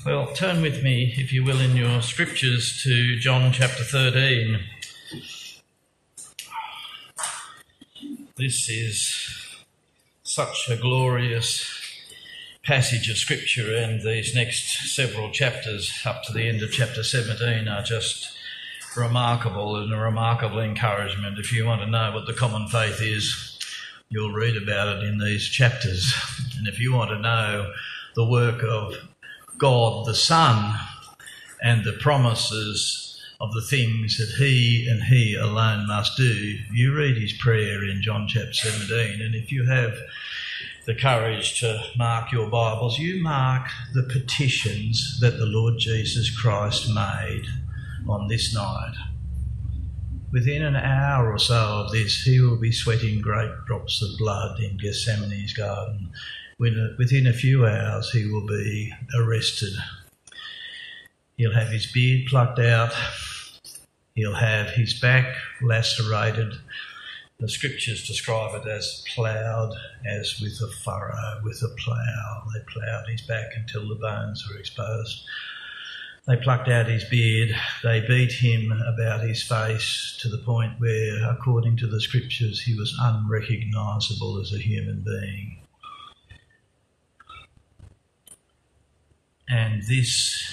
Well, turn with me, if you will, in your scriptures to John chapter 13. This is such a glorious passage of scripture, and these next several chapters up to the end of chapter 17 are just remarkable and a remarkable encouragement. If you want to know what the common faith is, you'll read about it in these chapters. And if you want to know the work of God the Son and the promises of the things that he and he alone must do, you read his prayer in John chapter 17. And if you have the courage to mark your Bibles, you mark the petitions that the Lord Jesus Christ made on this night. Within an hour or so of this, he will be sweating great drops of blood in Gethsemane's garden. Within a few hours, he will be arrested. He'll have his beard plucked out. He'll have his back lacerated. The scriptures describe it as ploughed, as with a furrow, with a plough. They ploughed his back until the bones were exposed. They plucked out his beard. They beat him about his face to the point where, according to the scriptures, he was unrecognisable as a human being. And this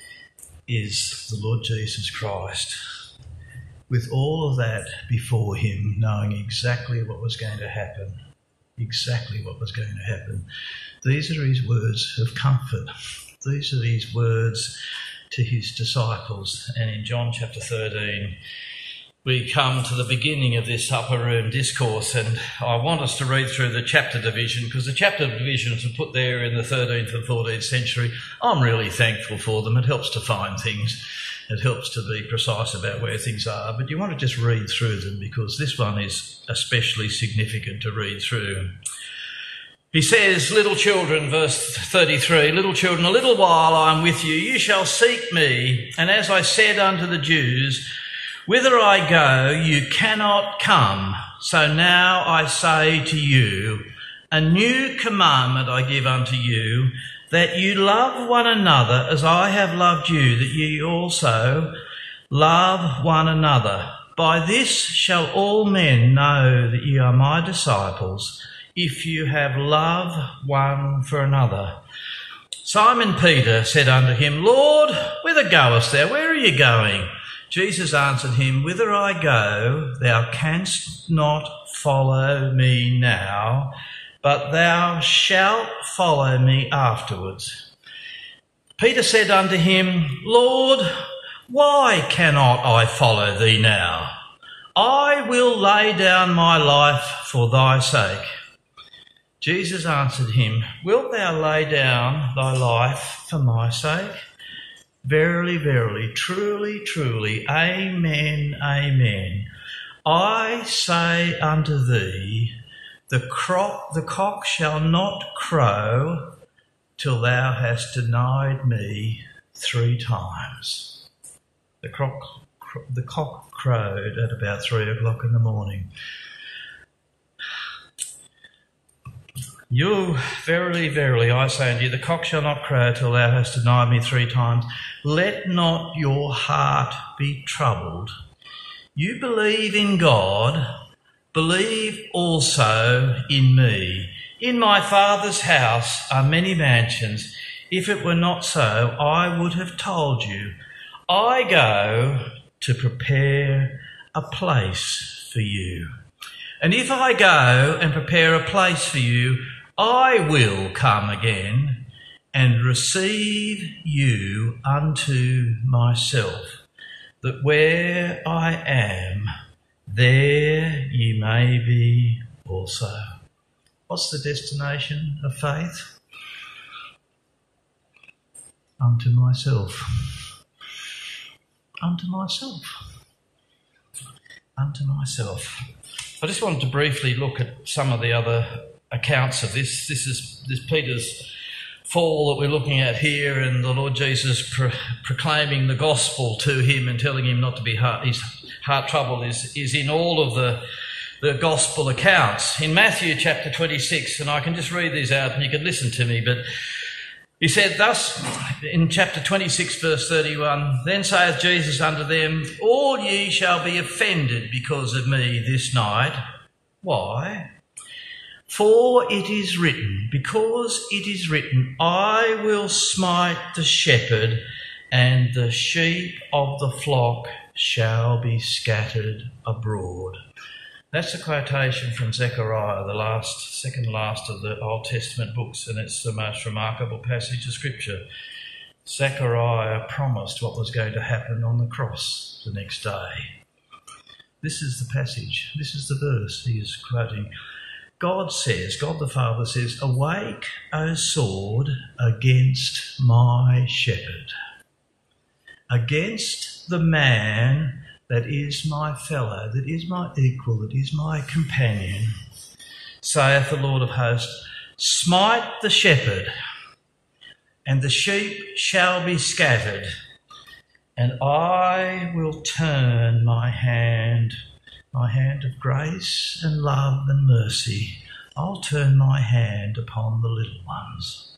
is the Lord Jesus Christ, with all of that before him, knowing exactly what was going to happen. Exactly what was going to happen. These are his words of comfort. These are his words to his disciples. And in John chapter 13, we come to the beginning of this upper room discourse, and I want us to read through the chapter division, because the chapter divisions were put there in the 13th and 14th century. I'm really thankful for them. It helps to find things. It helps to be precise about where things are. But you want to just read through them, because this one is especially significant to read through. He says, little children, verse 33, little children, a little while I am with you. You shall seek me. And as I said unto the Jews, whither I go, you cannot come. So now I say to you, a new commandment I give unto you, that you love one another as I have loved you, that ye also love one another. By this shall all men know that ye are my disciples, if you have love one for another. Simon Peter said unto him, Lord, whither goest thou? Where are you going? Jesus answered him, whither I go, thou canst not follow me now, but thou shalt follow me afterwards. Peter said unto him, Lord, why cannot I follow thee now? I will lay down my life for thy sake. Jesus answered him, wilt thou lay down thy life for my sake? Verily, verily, truly, truly, amen, amen. I say unto thee, the cock shall not crow till thou hast denied me 3 times. The cock crowed at about 3 o'clock in the morning. You, verily, verily, I say unto you, the cock shall not crow till thou hast denied me 3 times. Let not your heart be troubled. You believe in God, believe also in me. In my Father's house are many mansions. If it were not so, I would have told you. I go to prepare a place for you. And if I go and prepare a place for you, I will come again and receive you unto myself, that where I am, there ye may be also. What's the destination of faith? Unto myself. Unto myself. Unto myself. I just wanted to briefly look at some of the other accounts of this. This is Peter's fall that we're looking at here, and the Lord Jesus proclaiming the gospel to him and telling him not to be his heart troubled is in all of the gospel accounts. In Matthew chapter 26, and I can just read these out and you can listen to me, but he said, thus in chapter 26, verse 31, then saith Jesus unto them, all ye shall be offended because of me this night. Why? For it is written, because it is written, I will smite the shepherd, and the sheep of the flock shall be scattered abroad. That's a quotation from Zechariah, the second last of the Old Testament books, and it's the most remarkable passage of Scripture. Zechariah promised what was going to happen on the cross the next day. This is the passage, this is the verse he is quoting. God says, God the Father says, awake, O sword, against my shepherd, against the man that is my fellow, that is my equal, that is my companion, saith the Lord of hosts, smite the shepherd, and the sheep shall be scattered, and I will turn my hand of grace and love and mercy. I'll turn my hand upon the little ones.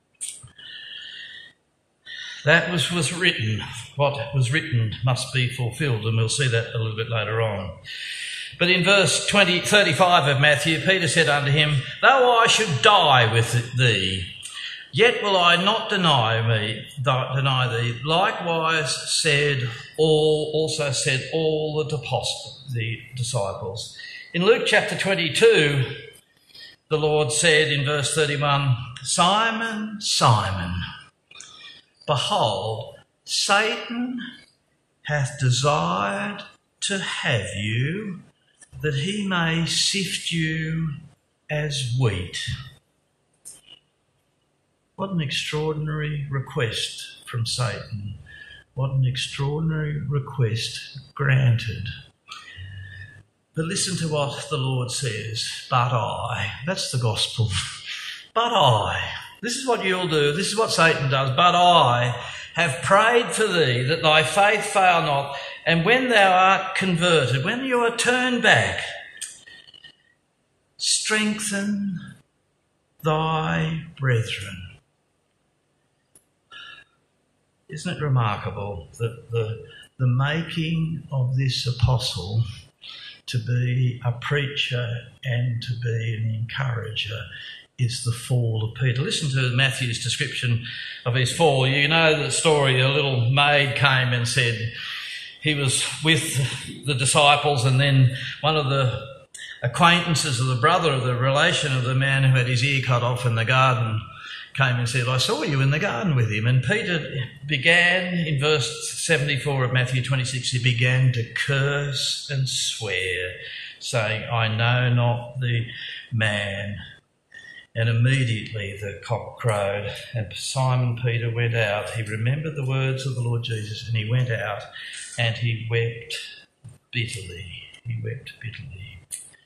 That was written. What was written must be fulfilled, and we'll see that a little bit later on. But in verse 35 of Matthew, Peter said unto him, though I should die with thee, yet will I not deny thee. Likewise also said all the disciples. In Luke chapter 22, the Lord said in verse 31, Simon, Simon, behold, Satan hath desired to have you, that he may sift you as wheat. What an extraordinary request from Satan. What an extraordinary request granted. But listen to what the Lord says. But I. That's the gospel. But I. This is what you'll do. This is what Satan does. But I have prayed for thee, that thy faith fail not. And when thou art converted, when you are turned back, strengthen thy brethren. Isn't it remarkable that the making of this apostle to be a preacher and to be an encourager is the fall of Peter? Listen to Matthew's description of his fall. You know the story, a little maid came and said he was with the disciples, and then one of the acquaintances of the brother of the relation of the man who had his ear cut off in the garden came and said, I saw you in the garden with him. And Peter began, in verse 74 of Matthew 26, he began to curse and swear, saying, I know not the man. And immediately the cock crowed, and Simon Peter went out. He remembered the words of the Lord Jesus, and he went out and he wept bitterly. He wept bitterly.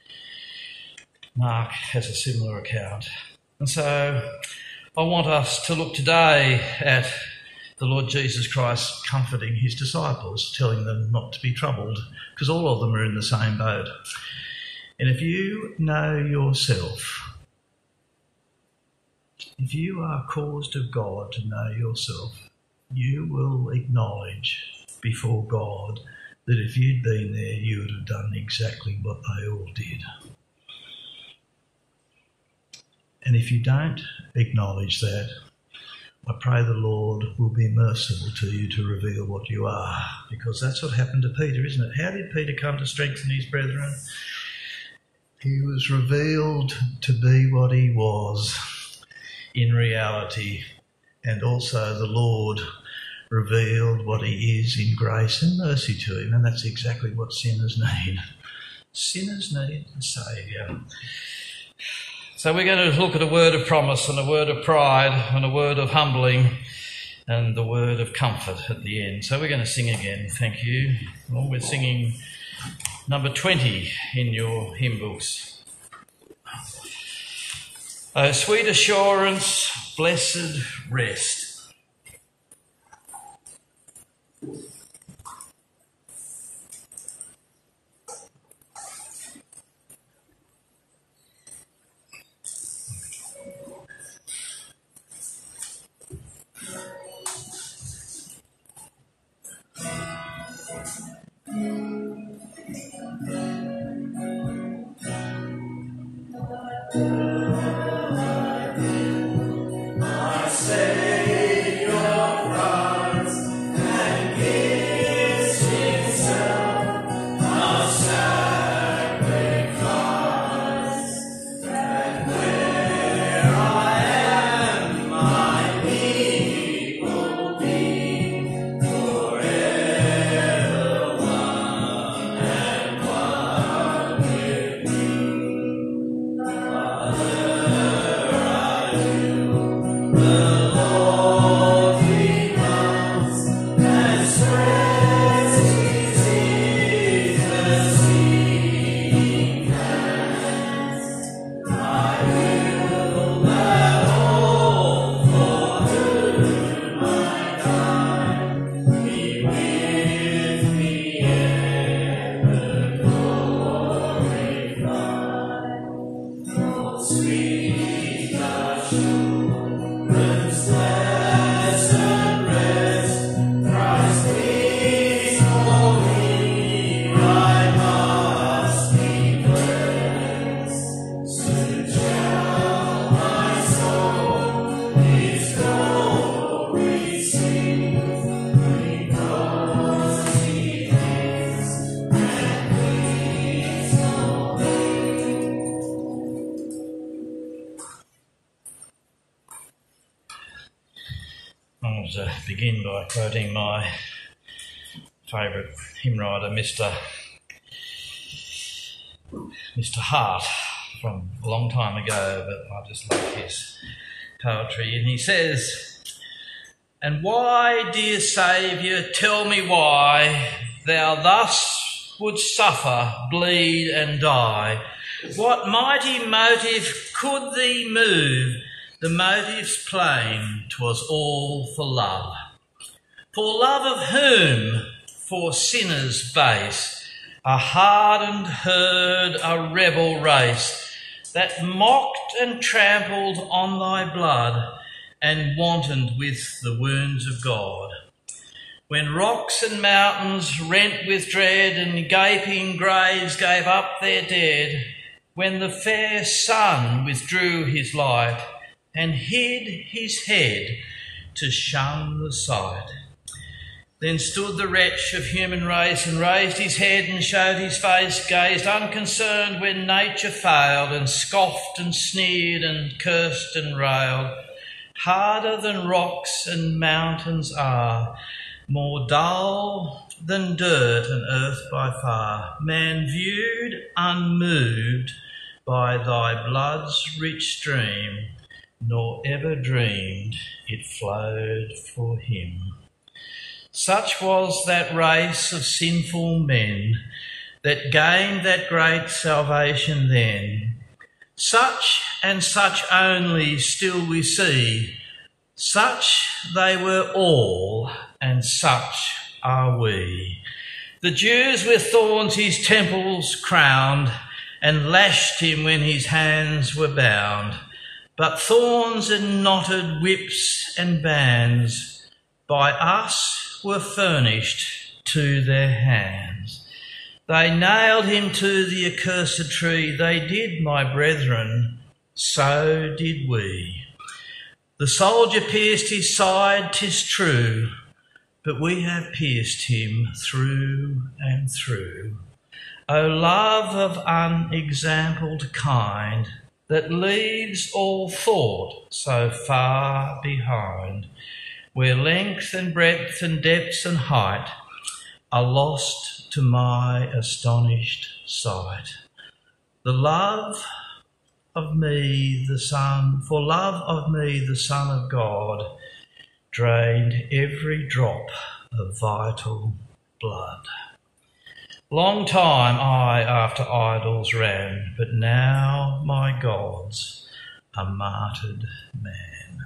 Mark has a similar account. And so I want us to look today at the Lord Jesus Christ comforting his disciples, telling them not to be troubled, because all of them are in the same boat. And if you know yourself, if you are caused of God to know yourself, you will acknowledge before God that if you'd been there, you would have done exactly what they all did. And if you don't acknowledge that, I pray the Lord will be merciful to you to reveal what you are, because that's what happened to Peter, isn't it? How did Peter come to strengthen his brethren? He was revealed to be what he was in reality, and also the Lord revealed what he is in grace and mercy to him, and that's exactly what sinners need. Sinners need a saviour. So we're going to look at a word of promise and a word of pride and a word of humbling and the word of comfort at the end. So we're going to sing again. Thank you. Well, we're singing number 20 in your hymn books. Oh, sweet assurance, blessed rest. I want to begin by quoting my favourite hymn writer, Mr. Hart, from a long time ago, but I just love his poetry. And he says, "And why, dear Saviour, tell me why thou thus wouldst suffer, bleed and die? What mighty motive could thee move? The motive's plain, 'twas all for love. For love of whom? For sinners base, a hardened herd, a rebel race, that mocked and trampled on thy blood, and wantoned with the wounds of God. When rocks and mountains rent with dread, and gaping graves gave up their dead, when the fair sun withdrew his light, and hid his head to shun the sight. Then stood the wretch of human race, and raised his head and showed his face, gazed unconcerned when nature failed, and scoffed and sneered and cursed and railed. Harder than rocks and mountains are, more dull than dirt and earth by far, man viewed unmoved by thy blood's rich stream, nor ever dreamed it flowed for him. Such was that race of sinful men that gained that great salvation then. Such and such only still we see, such they were all, and such are we. The Jews with thorns his temples crowned, and lashed him when his hands were bound. But thorns and knotted whips and bands by us were furnished to their hands. They nailed him to the accursed tree. They did, my brethren, so did we. The soldier pierced his side, 'tis true, but we have pierced him through and through. O love of unexampled kind, that leaves all thought so far behind, where length and breadth and depth and height are lost to my astonished sight. The love of me, the Son, for love of me, the Son of God, drained every drop of vital blood. Long time I after idols ran, but now my God's a martyred man."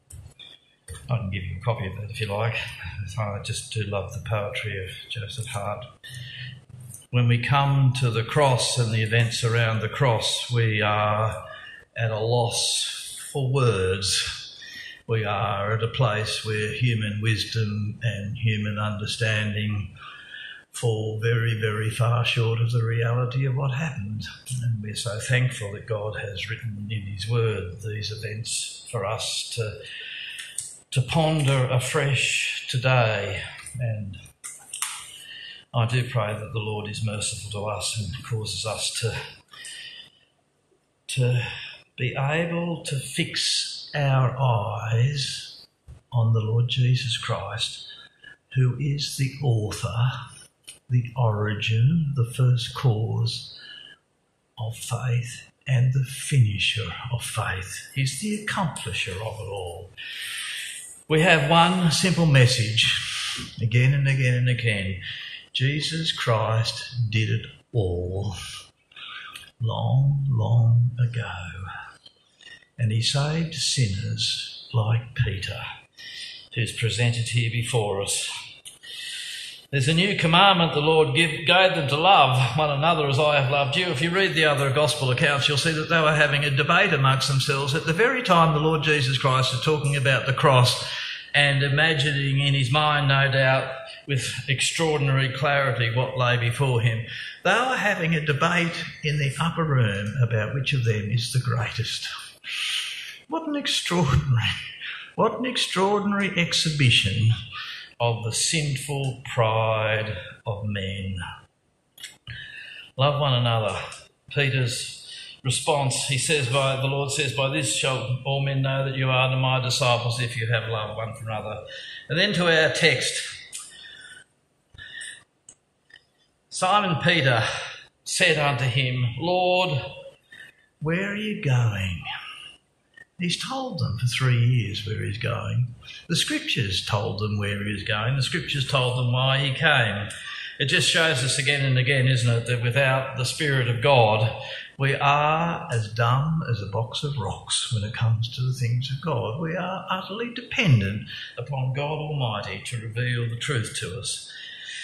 I can give you a copy of that if you like. I just do love the poetry of Joseph Hart. When we come to the cross and the events around the cross, we are at a loss for words. We are at a place where human wisdom and human understanding fall very, very far short of the reality of what happened. And we're so thankful that God has written in his word these events for us to to ponder afresh today. And I do pray that the Lord is merciful to us and causes us to be able to fix our eyes on the Lord Jesus Christ, who is the author, the origin, the first cause of faith and the finisher of faith. He's the accomplisher of it all. We have one simple message again and again and again. Jesus Christ did it all long, long ago. And he saved sinners like Peter, who's presented here before us. There's a new commandment the Lord gave them to love one another as I have loved you. If you read the other gospel accounts, you'll see that they were having a debate amongst themselves at the very time the Lord Jesus Christ was talking about the cross and imagining in his mind, no doubt, with extraordinary clarity what lay before him. They were having a debate in the upper room about which of them is the greatest. What an extraordinary exhibition of the sinful pride of men. Love one another. Peter's response, the Lord says, by this shall all men know that you are my disciples if you have love one for another. And then to our text. Simon Peter said unto him, Lord, where are you going? He's told them for 3 years where he's going. The Scriptures told them where he was going. The Scriptures told them why he came. It just shows us again and again, isn't it, that without the Spirit of God, we are as dumb as a box of rocks when it comes to the things of God. We are utterly dependent upon God Almighty to reveal the truth to us.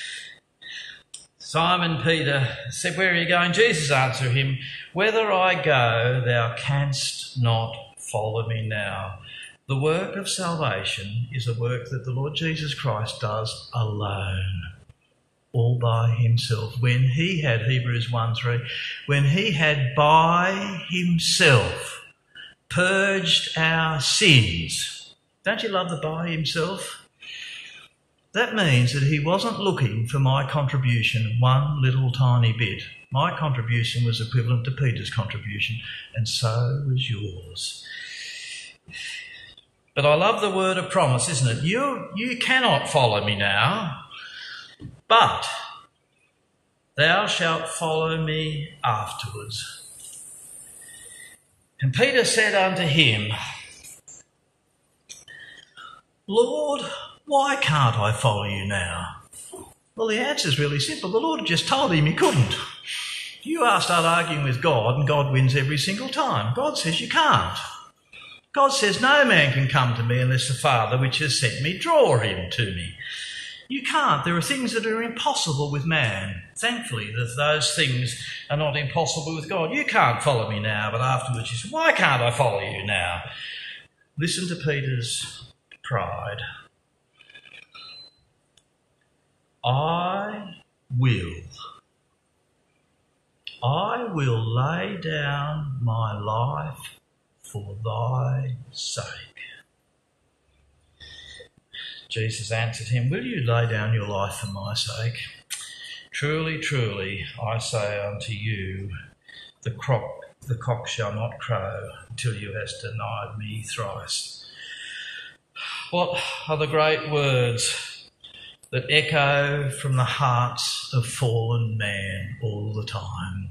Simon Peter said, where are you going? Jesus answered him, whither I go, thou canst not follow me now. The work of salvation is a work that the Lord Jesus Christ does alone, all by himself. When he had, Hebrews 1:3, when he had by himself purged our sins. Don't you love the by himself? That means that he wasn't looking for my contribution one little tiny bit. My contribution was equivalent to Peter's contribution, and so was yours. But I love the word of promise, isn't it? You cannot follow me now, but thou shalt follow me afterwards. And Peter said unto him, Lord, why can't I follow you now? Well, the answer is really simple. The Lord just told him he couldn't. You start arguing with God and God wins every single time. God says you can't. God says no man can come to me unless the Father which has sent me draw him to me. You can't. There are things that are impossible with man. Thankfully, those things are not impossible with God. You can't follow me now, but afterwards you say, why can't I follow you now? Listen to Peter's pride. I will lay down my life for thy sake. Jesus answered him, will you lay down your life for my sake? Truly, truly, I say unto you, the cock shall not crow till you hast denied me thrice. What are the great words that echo from the hearts of fallen man all the time?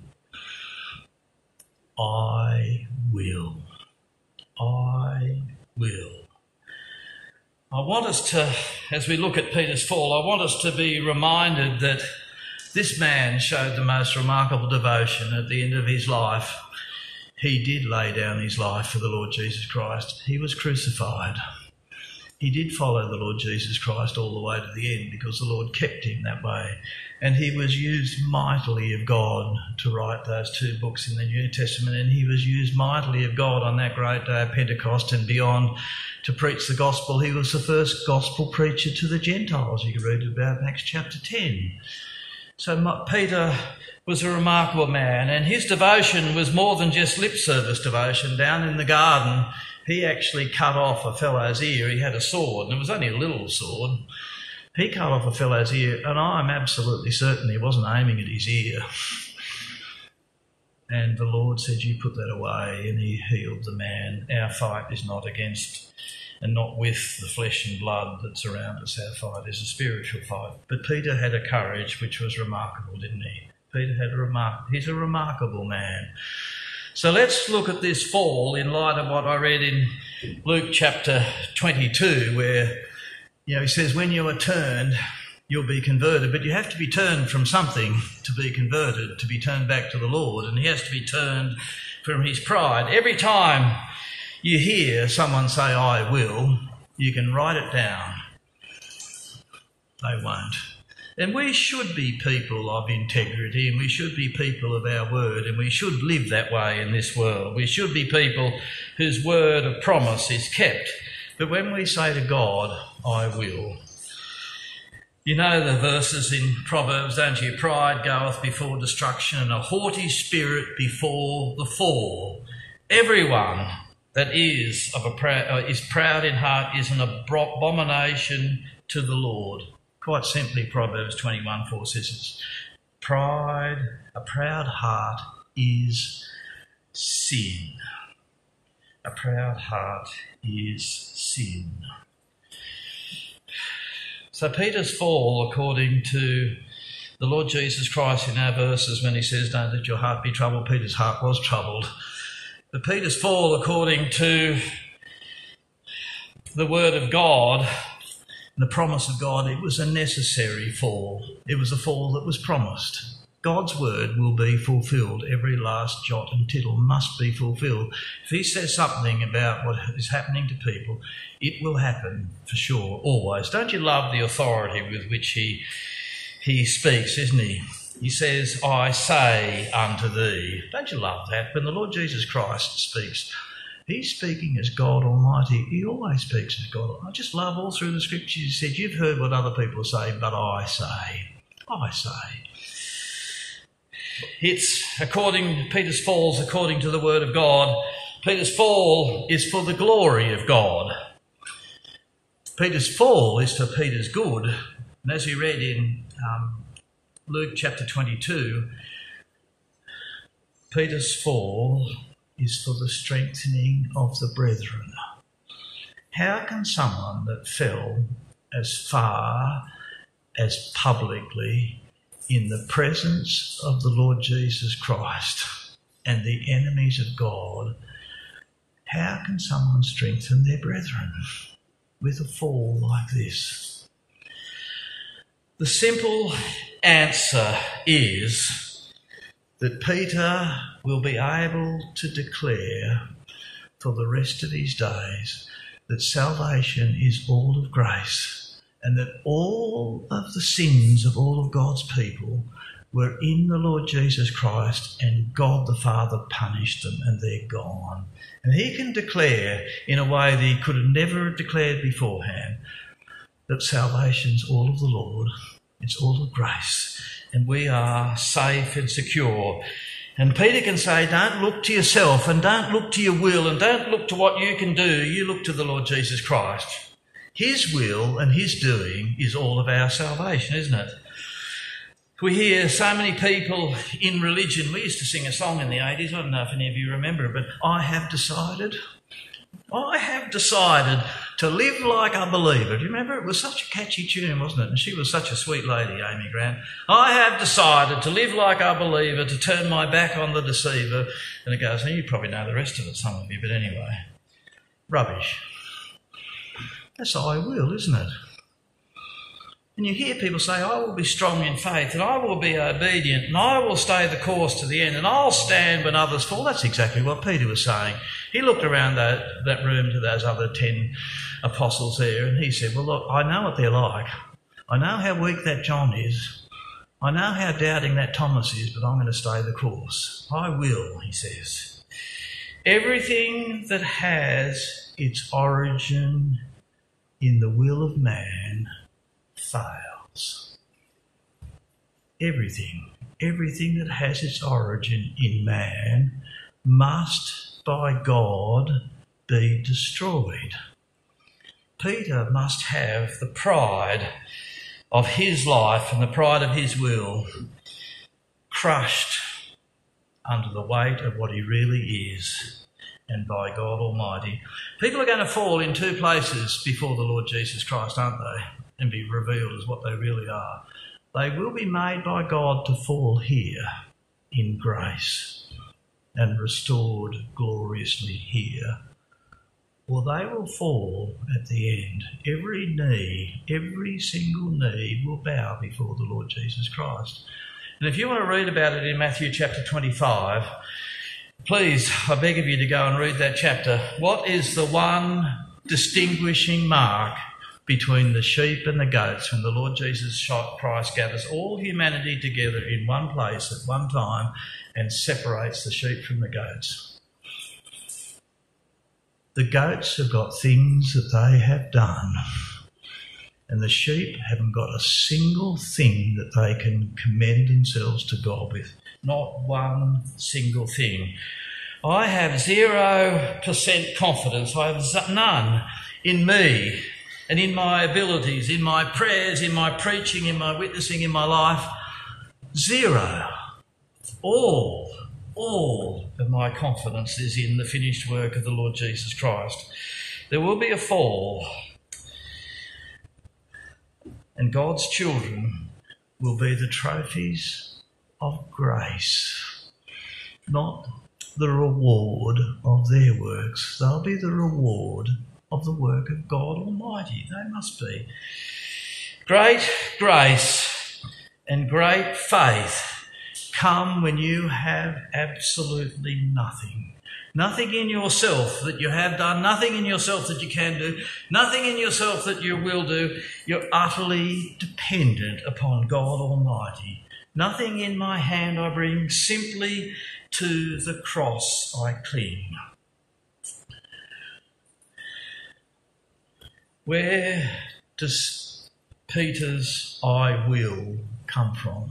I will. I will. I want us to, as we look at Peter's fall, I want us to be reminded that this man showed the most remarkable devotion at the end of his life. He did lay down his life for the Lord Jesus Christ. He was crucified. He did follow the Lord Jesus Christ all the way to the end because the Lord kept him that way. And he was used mightily of God to write those 2 books in the New Testament, and he was used mightily of God on that great day of Pentecost and beyond to preach the gospel. He was the first gospel preacher to the Gentiles. You can read about in Acts chapter 10. So Peter was a remarkable man, and his devotion was more than just lip service devotion. Down in the garden, he actually cut off a fellow's ear. He had a sword, and it was only a little sword. He cut off a fellow's ear, and I'm absolutely certain he wasn't aiming at his ear. And the Lord said, you put that away, and he healed the man. Our fight is not against and not with the flesh and blood that's around us. Our fight is a spiritual fight. But Peter had a courage which was remarkable, didn't he? Peter had he's a remarkable man. So let's look at this fall in light of what I read in Luke chapter 22, where he says, when you are turned, you'll be converted. But you have to be turned from something to be converted, to be turned back to the Lord. And he has to be turned from his pride. Every time you hear someone say, I will, you can write it down. They won't. And we should be people of integrity, and we should be people of our word, and we should live that way in this world. We should be people whose word of promise is kept. But when we say to God, I will, you know the verses in Proverbs, don't you? Pride goeth before destruction, and a haughty spirit before the fall. Everyone that is proud in heart is an abomination to the Lord. Quite simply, Proverbs 21:4 says, pride, a proud heart is sin. A proud heart is sin. So Peter's fall, according to the Lord Jesus Christ in our verses when he says, don't let your heart be troubled, Peter's heart was troubled. But Peter's fall, according to the word of God and the promise of God, it was a necessary fall. It was a fall that was promised. God's word will be fulfilled. Every last jot and tittle must be fulfilled. If he says something about what is happening to people, it will happen for sure, always. Don't you love the authority with which he speaks, isn't he? He says, I say unto thee. Don't you love that? When the Lord Jesus Christ speaks, he's speaking as God Almighty. He always speaks as God. I just love all through the scriptures. He said, you've heard what other people say, but I say. I say. It's Peter's fall's according to the word of God. Peter's fall is for the glory of God. Peter's fall is for Peter's good. And as we read in Luke chapter 22, Peter's fall is for the strengthening of the brethren. How can someone that fell as far as publicly in the presence of the Lord Jesus Christ and the enemies of God, how can someone strengthen their brethren with a fall like this? The simple answer is that Peter will be able to declare for the rest of his days that salvation is all of grace, and that all of the sins of all of God's people were in the Lord Jesus Christ, and God the Father punished them and they're gone. And he can declare in a way that he could have never declared beforehand that salvation's all of the Lord, it's all of grace, and we are safe and secure. And Peter can say, don't look to yourself and don't look to your will and don't look to what you can do. You look to the Lord Jesus Christ. His will and his doing is all of our salvation, isn't it? We hear so many people in religion. We used to sing a song in the 80s. I don't know if any of you remember it, but I have decided to live like a believer. Do you remember? It was such a catchy tune, wasn't it? And she was such a sweet lady, Amy Grant. I have decided to live like a believer, to turn my back on the deceiver. And it goes, and you probably know the rest of it, some of you, but anyway. Rubbish. That's I will, isn't it? And you hear people say, I will be strong in faith and I will be obedient and I will stay the course to the end and I'll stand when others fall. That's exactly what Peter was saying. He looked around that room to those other 10 apostles there and he said, well, look, I know what they're like. I know how weak that John is. I know how doubting that Thomas is, but I'm going to stay the course. I will, he says. Everything that has its origin in the will of man fails. Everything that has its origin in man must, by God, be destroyed. Peter must have the pride of his life and the pride of his will crushed under the weight of what he really is and by God Almighty. People are going to fall in two places before the Lord Jesus Christ, aren't they? And be revealed as what they really are. They will be made by God to fall here in grace and restored gloriously here. Or they will fall at the end. Every knee, every single knee will bow before the Lord Jesus Christ. And if you want to read about it in Matthew chapter 25, please, I beg of you to go and read that chapter. What is the one distinguishing mark between the sheep and the goats when the Lord Jesus Christ gathers all humanity together in one place at one time and separates the sheep from the goats? The goats have got things that they have done, and the sheep haven't got a single thing that they can commend themselves to God with. Not one single thing. I have 0% confidence. I have none in me and in my abilities, in my prayers, in my preaching, in my witnessing, in my life. 0. All of my confidence is in the finished work of the Lord Jesus Christ. There will be a fall, and God's children will be the trophies of grace, not the reward of their works. They'll be the reward of the work of God Almighty. They must be. Great grace and great faith come when you have absolutely nothing. Nothing in yourself that you have done, nothing in yourself that you can do, nothing in yourself that you will do. You're utterly dependent upon God Almighty. Nothing in my hand I bring, simply to the cross I cling. Where does Peter's "I will" come from?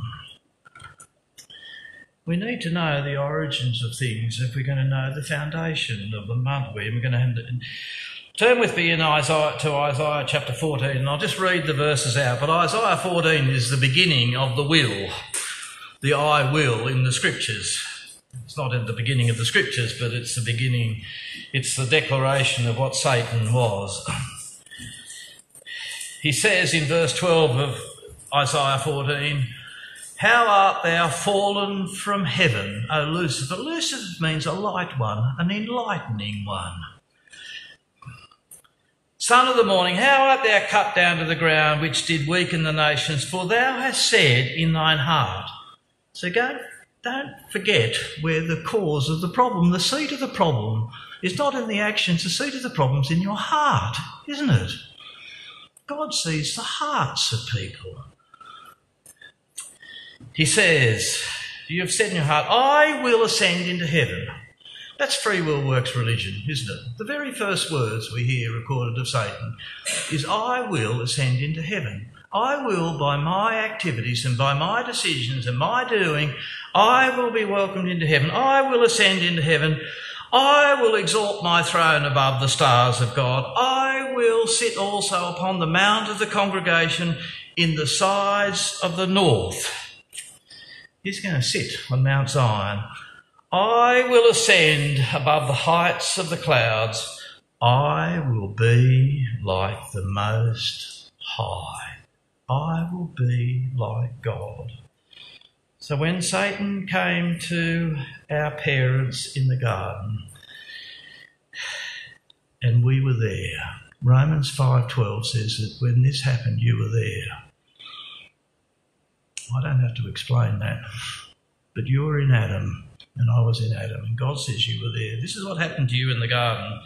We need to know the origins of things if we're going to know the foundation of them, aren't we? And we're going to turn with me in Isaiah chapter 14, and I'll just read the verses out. But Isaiah 14 is the beginning of the will, the "I will" in the Scriptures. It's not in the beginning of the Scriptures, but it's the beginning, it's the declaration of what Satan was. He says in verse 12 of Isaiah 14, "How art thou fallen from heaven, O Lucifer?" Lucifer means a light one, an enlightening one. "Son of the morning, how art thou cut down to the ground, which did weaken the nations? For thou hast said in thine heart." So don't forget where the cause of the problem, the seat of the problem, is not in the actions. The seat of the problem is in your heart, isn't it? God sees the hearts of people. He says, you have said in your heart, "I will ascend into heaven." That's free will works religion, isn't it? The very first words we hear recorded of Satan is, "I will ascend into heaven." I will, by my activities and by my decisions and my doing, I will be welcomed into heaven. I will ascend into heaven. I will exalt my throne above the stars of God. I will sit also upon the mount of the congregation in the sides of the north. He's going to sit on Mount Zion. I will ascend above the heights of the clouds. I will be like the Most High. I will be like God. So when Satan came to our parents in the garden, and we were there, Romans 5:12 says that when this happened, you were there. I don't have to explain that. But you were in Adam, and I was in Adam, and God says you were there. This is what happened to you in the garden.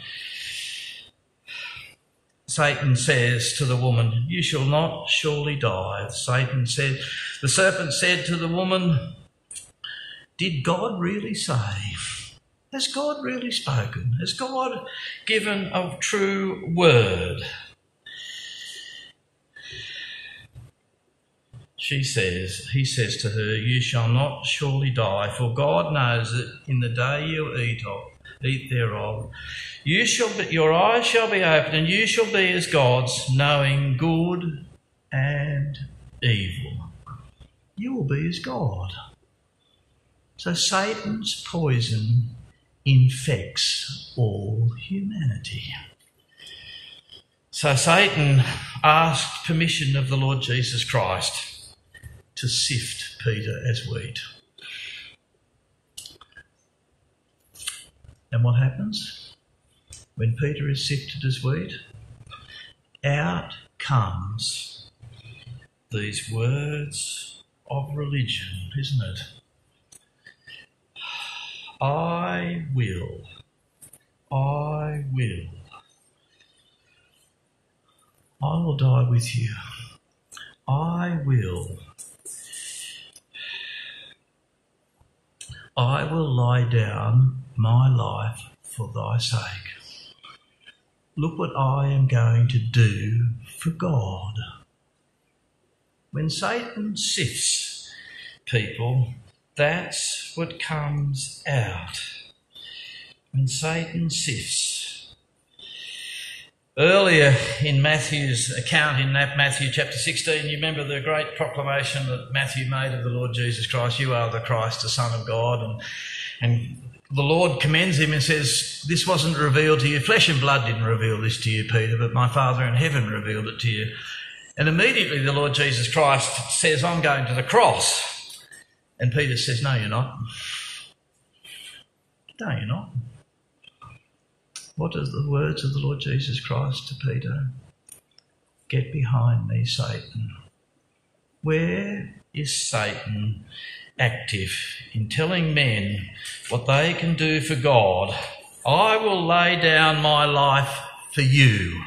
Satan says to the woman, "You shall not surely die." The serpent said to the woman, "Did God really say? Has God really spoken? Has God given a true word?" He says to her, "You shall not surely die, for God knows that in the day you eat thereof, Your eyes shall be opened, and you shall be as gods, knowing good and evil. You will be as God. So Satan's poison infects all humanity. So Satan asked permission of the Lord Jesus Christ to sift Peter as wheat. And what happens when Peter is sifted as wheat? Out comes these words of religion, isn't it? I will. I will die with you. I will lie down my life for thy sake. Look what I am going to do for God. When Satan sifts people, that's what comes out. When Satan sifts. Earlier in Matthew's account, in Matthew chapter 16, you remember the great proclamation that Matthew made of the Lord Jesus Christ, you are the Christ, the Son of God. And the Lord commends him and says, this wasn't revealed to you, flesh and blood didn't reveal this to you, Peter, but my Father in heaven revealed it to you. And immediately the Lord Jesus Christ says, I'm going to the cross. And Peter says, no, you're not. No, you're not. What are the words of the Lord Jesus Christ to Peter? Get behind me, Satan. Where is Satan active in telling men what they can do for God? I will lay down my life for you.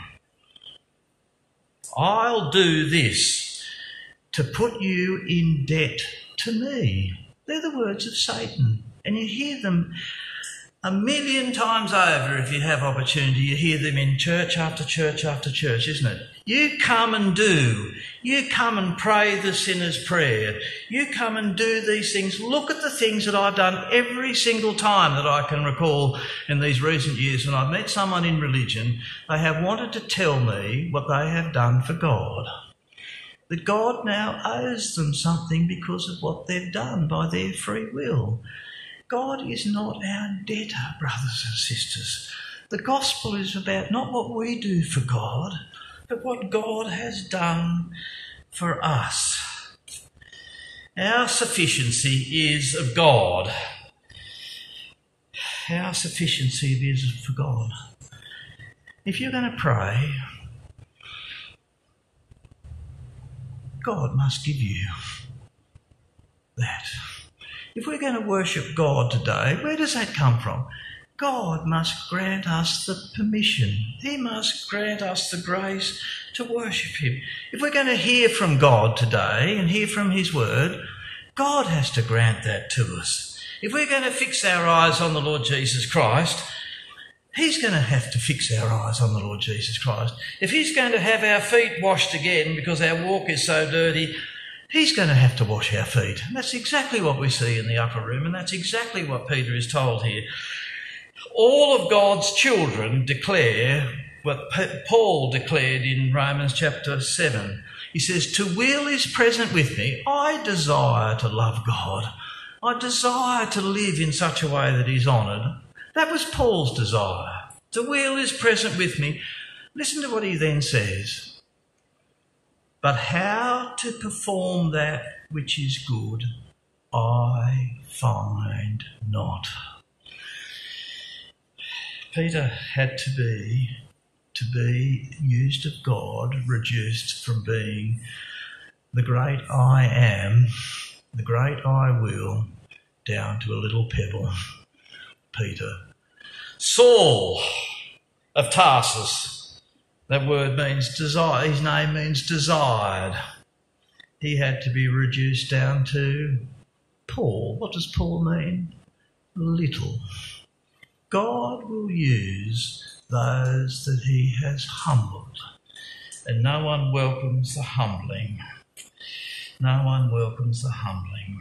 I'll do this to put you in debt to me. They're the words of Satan. And you hear them a million times over if you have opportunity. You hear them in church after church after church, isn't it? You come and do. You come and pray the sinner's prayer. You come and do these things. Look at the things that I've done every single time that I can recall in these recent years when I've met someone in religion. They have wanted to tell me what they have done for God. That God now owes them something because of what they've done by their free will. God is not our debtor, brothers and sisters. The gospel is about not what we do for God, but what God has done for us. Our sufficiency is of God. Our sufficiency is for God. If you're going to pray, God must give you that. If we're going to worship God today, where does that come from? God must grant us the permission. He must grant us the grace to worship him. If we're going to hear from God today and hear from his word, God has to grant that to us. If we're going to fix our eyes on the Lord Jesus Christ, he's going to have to fix our eyes on the Lord Jesus Christ. If he's going to have our feet washed again because our walk is so dirty, he's going to have to wash our feet. And that's exactly what we see in the upper room, and that's exactly what Peter is told here. All of God's children declare what Paul declared in Romans chapter 7. He says, to will is present with me. I desire to love God. I desire to live in such a way that he's honoured. That was Paul's desire. The will is present with me. Listen to what he then says. But how to perform that which is good, I find not. Peter had to be used of God, reduced from being the great I am, the great I will, down to a little pebble. Peter. Saul of Tarsus. That word means desire. His name means desired. He had to be reduced down to Paul. What does Paul mean? Little. God will use those that he has humbled. And no one welcomes the humbling. No one welcomes the humbling.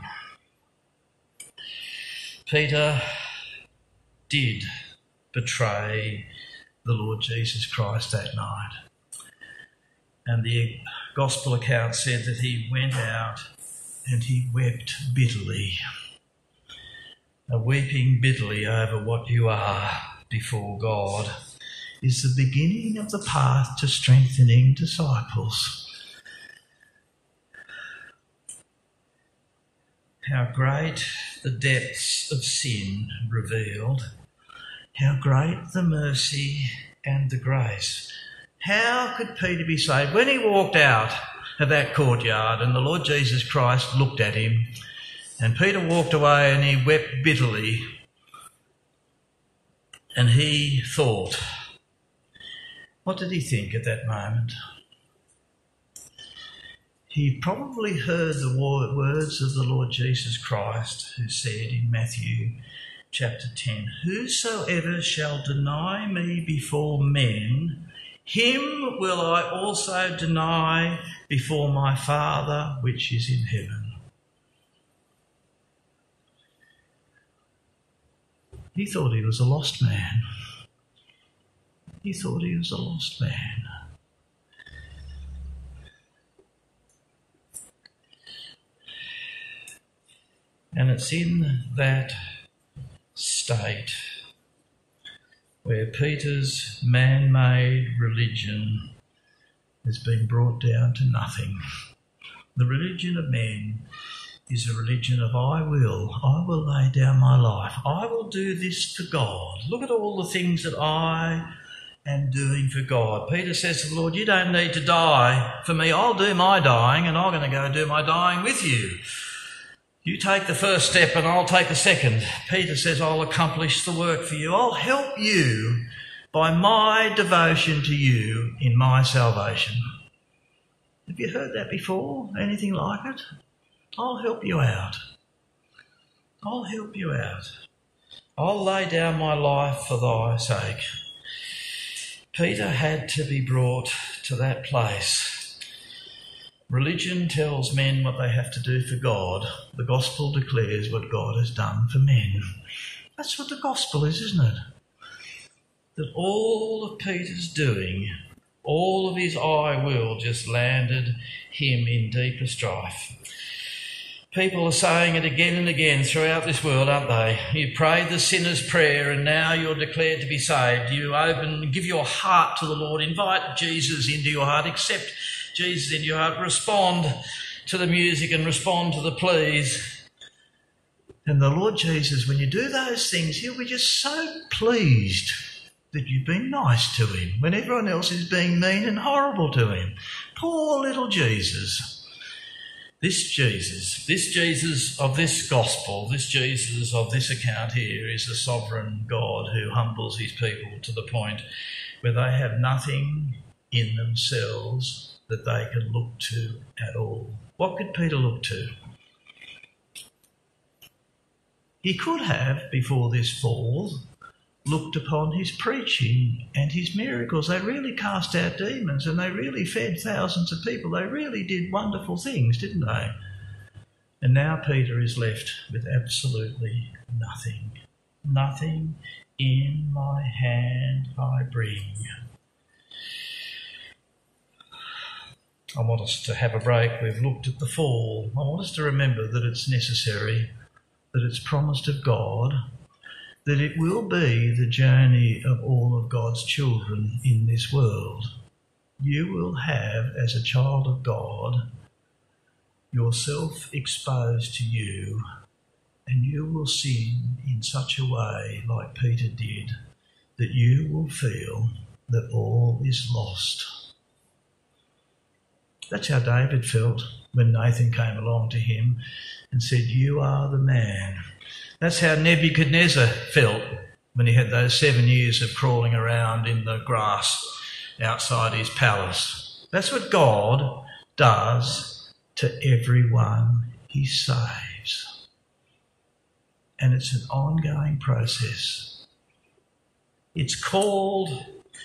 Peter did betray the Lord Jesus Christ that night. And the gospel account said that he went out and he wept bitterly. Weeping bitterly over what you are before God is the beginning of the path to strengthening disciples. How great the depths of sin revealed, how great the mercy and the grace. How could Peter be saved? When he walked out of that courtyard and the Lord Jesus Christ looked at him, and Peter walked away and he wept bitterly, and he thought, what did he think at that moment? He probably heard the words of the Lord Jesus Christ, who said in Matthew chapter 10, "Whosoever shall deny me before men, him will I also deny before my Father which is in heaven." He thought he was a lost man. He thought he was a lost man. And it's in that state where Peter's man-made religion has been brought down to nothing. The religion of men is a religion of I will lay down my life. I will do this for God. Look at all the things that I am doing for God. Peter says to the Lord, you don't need to die for me. I'll do my dying and I'm going to go do my dying with you. You take the first step and I'll take the second. Peter says, I'll accomplish the work for you. I'll help you by my devotion to you in my salvation. Have you heard that before? Anything like it? I'll help you out. I'll help you out. I'll lay down my life for thy sake. Peter had to be brought to that place. Religion tells men what they have to do for God. The gospel declares what God has done for men. That's what the gospel is, isn't it? That all of Peter's doing, all of his I will just landed him in deeper strife. People are saying it again and again throughout this world, aren't they? You prayed the sinner's prayer and now you're declared to be saved. You give your heart to the Lord, invite Jesus into your heart, accept Jesus into your heart, respond to the music and respond to the pleas. And the Lord Jesus, when you do those things, he'll be just so pleased that you've been nice to him when everyone else is being mean and horrible to him. Poor little Jesus. This Jesus of this gospel, this Jesus of this account here is the sovereign God who humbles his people to the point where they have nothing in themselves that they can look to at all. What could Peter look to? He could have, before this fall, looked upon his preaching and his miracles. They really cast out demons and they really fed thousands of people. They really did wonderful things, didn't they? And now Peter is left with absolutely nothing. Nothing in my hand I bring. I want us to have a break. We've looked at the fall. I want us to remember that it's necessary, that it's promised of God, that it will be the journey of all of God's children in this world. You will have, as a child of God, yourself exposed to you, and you will sin in such a way, like Peter did, that you will feel that all is lost. That's how David felt when Nathan came along to him and said, you are the man. That's how Nebuchadnezzar felt when he had those 7 years of crawling around in the grass outside his palace. That's what God does to everyone he saves. And it's an ongoing process. It's called,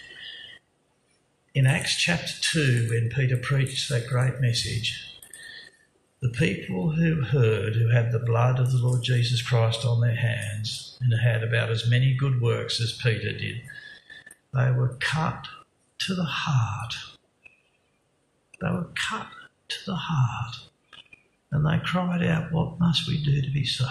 in Acts chapter 2, when Peter preached that great message, the people who had the blood of the Lord Jesus Christ on their hands and had about as many good works as Peter did, They were cut to the heart. They were cut to the heart. And they cried out, what must we do to be saved?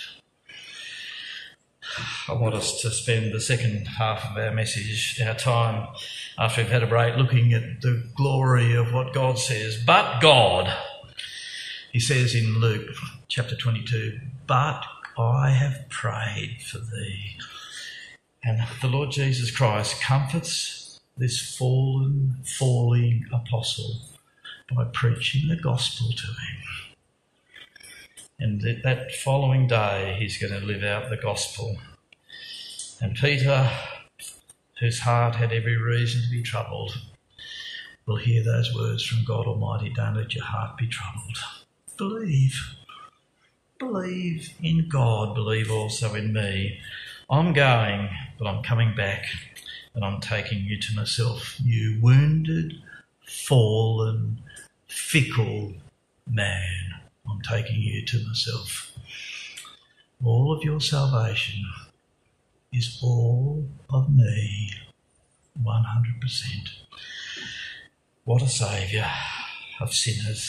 I want us to spend the second half of our message, our time, after we've had a break, looking at the glory of what God says. But God, he says in Luke chapter 22, but I have prayed for thee. And the Lord Jesus Christ comforts this falling apostle by preaching the gospel to him. And that following day, he's going to live out the gospel. And Peter, whose heart had every reason to be troubled, will hear those words from God Almighty, don't let your heart be troubled. Believe. Believe in God. Believe also in me. I'm going, but I'm coming back, and I'm taking you to myself. You wounded, fallen, fickle man. I'm taking you to myself. All of your salvation is all of me, 100%. What a saviour of sinners.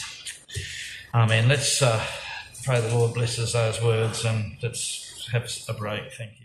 Amen. Let's pray the Lord blesses those words, and let's have a break. Thank you.